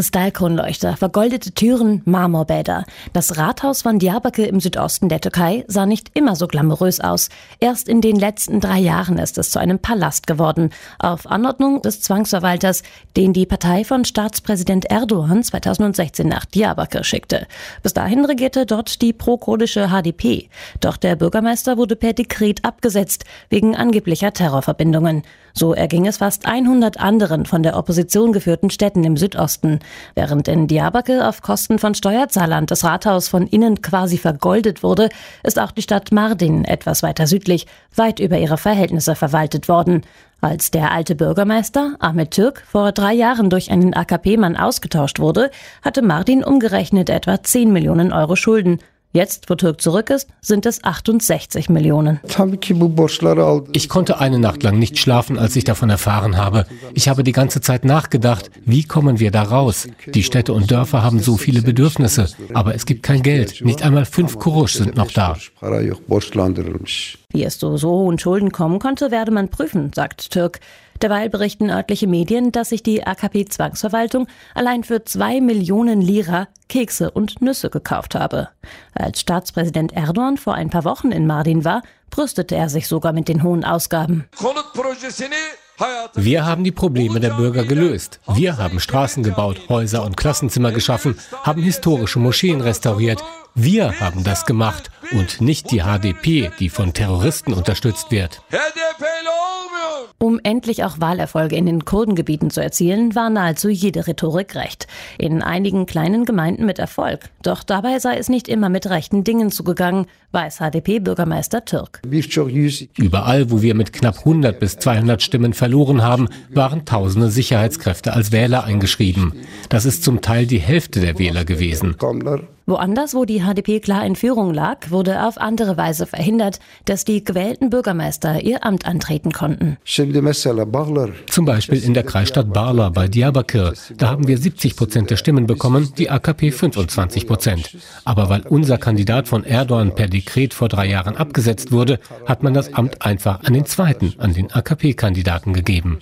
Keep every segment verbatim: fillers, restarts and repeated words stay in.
Kristallkronleuchter, vergoldete Türen, Marmorbäder. Das Rathaus von Diyarbakır im Südosten der Türkei sah nicht immer so glamourös aus. Erst in den letzten drei Jahren ist es zu einem Palast geworden, auf Anordnung des Zwangsverwalters, den die Partei von Staatspräsident Erdogan zweitausendsechzehn nach Diyarbakır schickte. Bis dahin regierte dort die pro-kurdische H D P. Doch der Bürgermeister wurde per Dekret abgesetzt, wegen angeblicher Terrorverbindungen. So erging es fast hundert anderen von der Opposition geführten Städten im Südosten. Während in Diyarbakır auf Kosten von Steuerzahlern das Rathaus von innen quasi vergoldet wurde, ist auch die Stadt Mardin, etwas weiter südlich, weit über ihre Verhältnisse verwaltet worden. Als der alte Bürgermeister, Ahmet Türk, vor drei Jahren durch einen A K P-Mann ausgetauscht wurde, hatte Mardin umgerechnet etwa zehn Millionen Euro Schulden. Jetzt, wo Türk zurück ist, sind es achtundsechzig Millionen. Ich konnte eine Nacht lang nicht schlafen, als ich davon erfahren habe. Ich habe die ganze Zeit nachgedacht, wie kommen wir da raus? Die Städte und Dörfer haben so viele Bedürfnisse, aber es gibt kein Geld. Nicht einmal fünf Kuruş sind noch da. Wie es zu so hohen Schulden kommen konnte, werde man prüfen, sagt Türk. Derweil berichten örtliche Medien, dass sich die A K P-Zwangsverwaltung allein für zwei Millionen Lira Kekse und Nüsse gekauft habe. Als Staatspräsident Erdogan vor ein paar Wochen in Mardin war, brüstete er sich sogar mit den hohen Ausgaben. Wir haben die Probleme der Bürger gelöst. Wir haben Straßen gebaut, Häuser und Klassenzimmer geschaffen, haben historische Moscheen restauriert. Wir haben das gemacht und nicht die H D P, die von Terroristen unterstützt wird. Um endlich auch Wahlerfolge in den Kurdengebieten zu erzielen, war nahezu jede Rhetorik recht. In einigen kleinen Gemeinden mit Erfolg. Doch dabei sei es nicht immer mit rechten Dingen zugegangen, weiß H D P-Bürgermeister Türk. Überall, wo wir mit knapp hundert bis zweihundert Stimmen verloren haben, waren tausende Sicherheitskräfte als Wähler eingeschrieben. Das ist zum Teil die Hälfte der Wähler gewesen. Woanders, wo die H D P klar in Führung lag, wurde auf andere Weise verhindert, dass die gewählten Bürgermeister ihr Amt antreten konnten. Zum Beispiel in der Kreisstadt Barla bei Diyarbakır. Da haben wir siebzig Prozent der Stimmen bekommen, die A K P fünfundzwanzig Prozent. Aber weil unser Kandidat von Erdogan per Dekret vor drei Jahren abgesetzt wurde, hat man das Amt einfach an den zweiten, an den A K P-Kandidaten gegeben.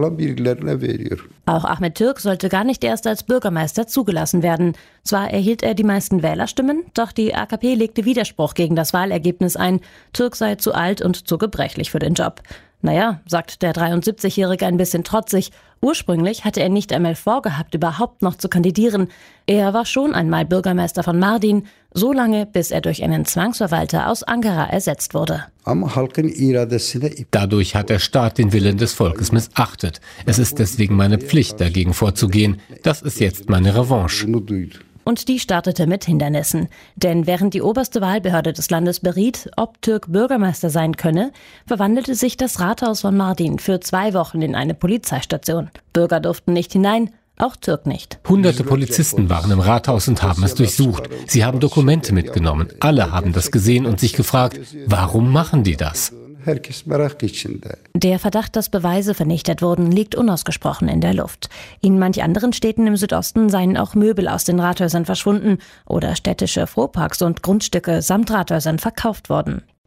Auch Ahmet Türk sollte gar nicht erst als Bürgermeister zugelassen werden. Zwar erhielt er die meisten Wählerstimmen, doch die A K P legte Widerspruch gegen das Wahlergebnis ein. Türk sei zu alt und zu gebrechlich für den Job. Naja, sagt der dreiundsiebzigjährige ein bisschen trotzig. Ursprünglich hatte er nicht einmal vorgehabt, überhaupt noch zu kandidieren. Er war schon einmal Bürgermeister von Mardin, so lange, bis er durch einen Zwangsverwalter aus Ankara ersetzt wurde. Dadurch hat der Staat den Willen des Volkes missachtet. Es ist deswegen meine Pflicht, dagegen vorzugehen. Das ist jetzt meine Revanche. Und die startete mit Hindernissen. Denn während die oberste Wahlbehörde des Landes beriet, ob Türk Bürgermeister sein könne, verwandelte sich das Rathaus von Mardin für zwei Wochen in eine Polizeistation. Bürger durften nicht hinein, auch Türk nicht. Hunderte Polizisten waren im Rathaus und haben es durchsucht. Sie haben Dokumente mitgenommen. Alle haben das gesehen und sich gefragt, warum machen die das? Der Verdacht, dass Beweise vernichtet wurden, liegt unausgesprochen in der Luft. In manch anderen Städten im Südosten seien auch Möbel aus den Rathäusern verschwunden oder städtische Frohparks und Grundstücke samt Rathäusern verkauft worden.